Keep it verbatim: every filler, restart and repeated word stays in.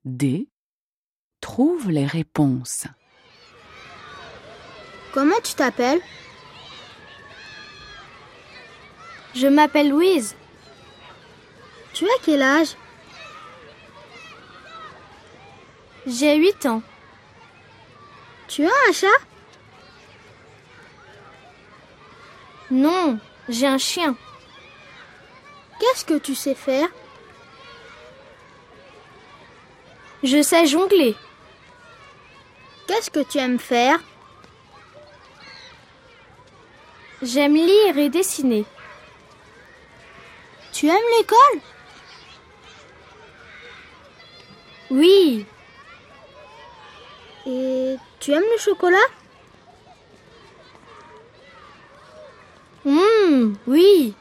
D. Trouve les réponses. Comment tu t'appelles? Je m'appelle Louise. Tu as quel âge? J'ai huit ans. Tu as un chat? Non, j'ai un chien. Qu'est-ce que tu sais faire? Je sais jongler. Qu'est-ce que tu aimes faire? J'aime lire et dessiner. Tu aimes l'école? Oui. Et tu aimes le chocolat? Mmh, oui.